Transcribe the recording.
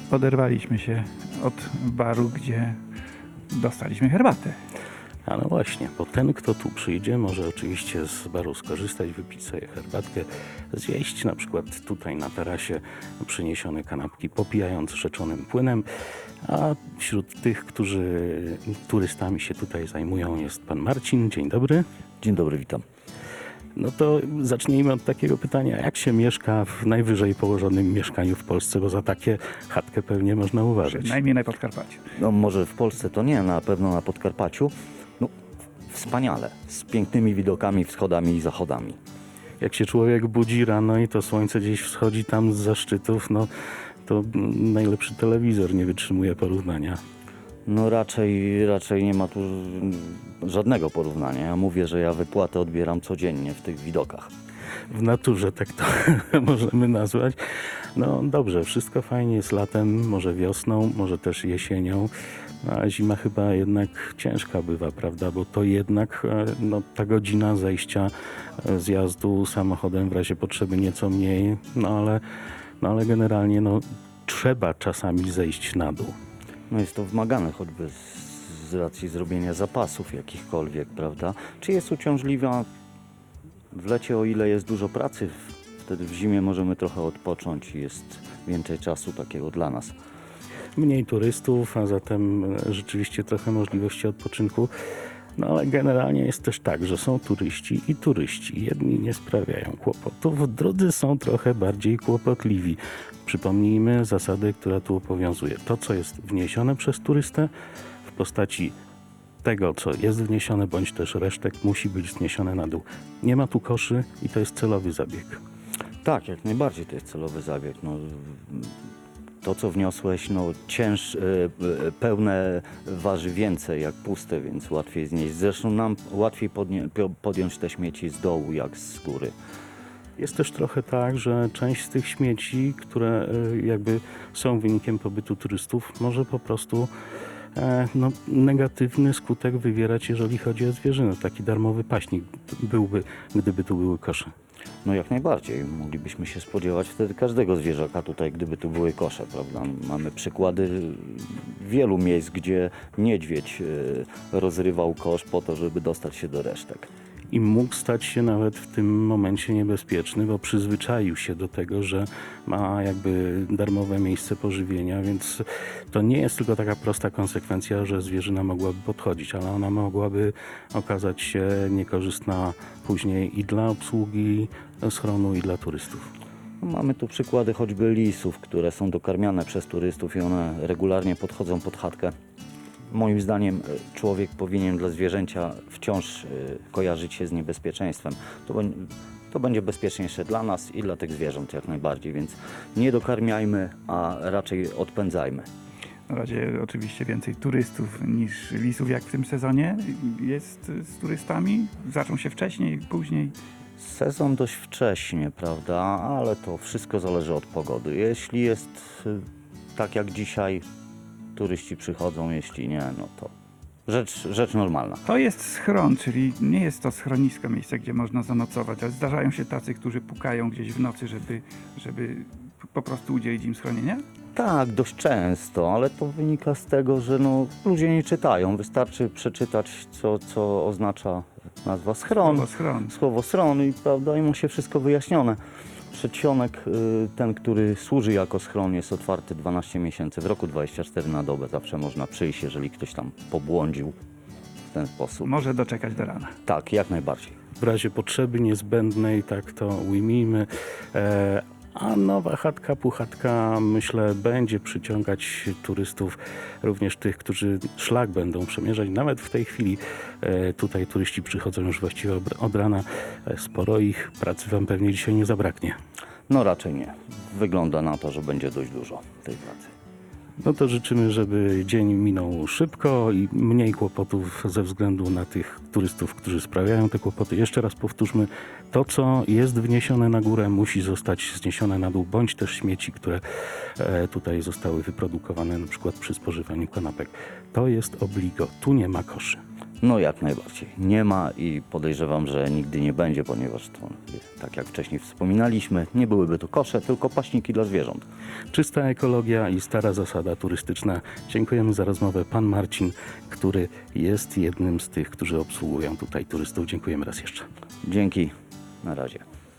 Oderwaliśmy się od baru, gdzie dostaliśmy herbatę. A no właśnie, bo ten, kto tu przyjdzie, może oczywiście z baru skorzystać, wypić sobie herbatkę, zjeść na przykład tutaj na tarasie przyniesione kanapki, popijając rzeczonym płynem. A wśród tych, którzy turystami się tutaj zajmują, jest pan Marcin. Dzień dobry. Dzień dobry, witam. No to zacznijmy od takiego pytania, jak się mieszka w najwyżej położonym mieszkaniu w Polsce, bo za takie chatkę pewnie można uważać. Przynajmniej na Podkarpaciu. No może w Polsce to nie, na pewno na Podkarpaciu. No wspaniale, z pięknymi widokami, wschodami i zachodami. Jak się człowiek budzi rano i to słońce gdzieś wschodzi tam z szczytów, no to najlepszy telewizor nie wytrzymuje porównania. No raczej nie ma tu żadnego porównania. Ja mówię, że ja wypłatę odbieram codziennie w tych widokach. W naturze tak to możemy nazwać. No dobrze, wszystko fajnie jest latem, może wiosną, może też jesienią, a zima chyba jednak ciężka bywa, prawda? Bo to jednak no, ta godzina zejścia zjazdu samochodem w razie potrzeby nieco mniej, no ale generalnie no, trzeba czasami zejść na dół. No jest to wymagane choćby z racji zrobienia zapasów jakichkolwiek, prawda? Czy jest uciążliwa w lecie, o ile jest dużo pracy, wtedy w zimie możemy trochę odpocząć i jest więcej czasu takiego dla nas. Mniej turystów, a zatem rzeczywiście trochę możliwości odpoczynku. No ale generalnie jest też tak, że są turyści i turyści. Jedni nie sprawiają kłopotów, drudzy są trochę bardziej kłopotliwi. Przypomnijmy zasadę, która tu obowiązuje. To, co jest wniesione przez turystę w postaci tego, co jest wniesione, bądź też resztek, musi być zniesione na dół. Nie ma tu koszy i to jest celowy zabieg. Tak, jak najbardziej to jest celowy zabieg. No, to, co wniosłeś, no, pełne waży więcej jak puste, więc łatwiej znieść. Zresztą nam łatwiej podjąć te śmieci z dołu jak z góry. Jest też trochę tak, że część z tych śmieci, które jakby są wynikiem pobytu turystów, może po prostu no, negatywny skutek wywierać, jeżeli chodzi o zwierzynę. Taki darmowy paśnik byłby, gdyby tu były kosze. No jak najbardziej. Moglibyśmy się spodziewać wtedy każdego zwierzaka tutaj, gdyby tu były kosze, prawda? Mamy przykłady wielu miejsc, gdzie niedźwiedź rozrywał kosz po to, żeby dostać się do resztek. I mógł stać się nawet w tym momencie niebezpieczny, bo przyzwyczaił się do tego, że ma jakby darmowe miejsce pożywienia, więc to nie jest tylko taka prosta konsekwencja, że zwierzyna mogłaby podchodzić, ale ona mogłaby okazać się niekorzystna później i dla obsługi schronu, i dla turystów. Mamy tu przykłady choćby lisów, które są dokarmiane przez turystów i one regularnie podchodzą pod chatkę. Moim zdaniem człowiek powinien dla zwierzęcia wciąż kojarzyć się z niebezpieczeństwem. To będzie bezpieczniejsze dla nas i dla tych zwierząt jak najbardziej, więc nie dokarmiajmy, a raczej odpędzajmy. Na razie oczywiście więcej turystów niż lisów, jak w tym sezonie jest z turystami. Zaczął się wcześniej, później. Sezon dość wcześnie, prawda, ale to wszystko zależy od pogody. Jeśli jest tak jak dzisiaj, turyści przychodzą, jeśli nie, no to rzecz normalna. To jest schron, czyli nie jest to schronisko, miejsce, gdzie można zanocować, ale zdarzają się tacy, którzy pukają gdzieś w nocy, żeby po prostu udzielić im schronienia? Tak, dość często, ale to wynika z tego, że no, ludzie nie czytają. Wystarczy przeczytać, co oznacza nazwa schron. Słowo schron i, prawda, i mu się wszystko wyjaśnione. Przedsionek, ten, który służy jako schron, jest otwarty 12 miesięcy w roku, 24 na dobę. Zawsze można przyjść, jeżeli ktoś tam pobłądził w ten sposób. Może doczekać do rana. Tak, jak najbardziej. W razie potrzeby niezbędnej, tak to ujmijmy. A nowa chatka, puchatka, myślę, będzie przyciągać turystów, również tych, którzy szlak będą przemierzać. Nawet w tej chwili tutaj turyści przychodzą już właściwie od rana. Sporo ich, pracy wam pewnie dzisiaj nie zabraknie. No raczej nie. Wygląda na to, że będzie dość dużo tej pracy. No to życzymy, żeby dzień minął szybko i mniej kłopotów ze względu na tych turystów, którzy sprawiają te kłopoty. Jeszcze raz powtórzmy, to co jest wniesione na górę musi zostać zniesione na dół, bądź też śmieci, które tutaj zostały wyprodukowane na przykład przy spożywaniu kanapek. To jest obligo, tu nie ma koszy. No jak najbardziej. Nie ma i podejrzewam, że nigdy nie będzie, ponieważ to, tak jak wcześniej wspominaliśmy, nie byłyby to kosze, tylko paśniki dla zwierząt. Czysta ekologia i stara zasada turystyczna. Dziękujemy za rozmowę. Pan Marcin, który jest jednym z tych, którzy obsługują tutaj turystów. Dziękujemy raz jeszcze. Dzięki. Na razie.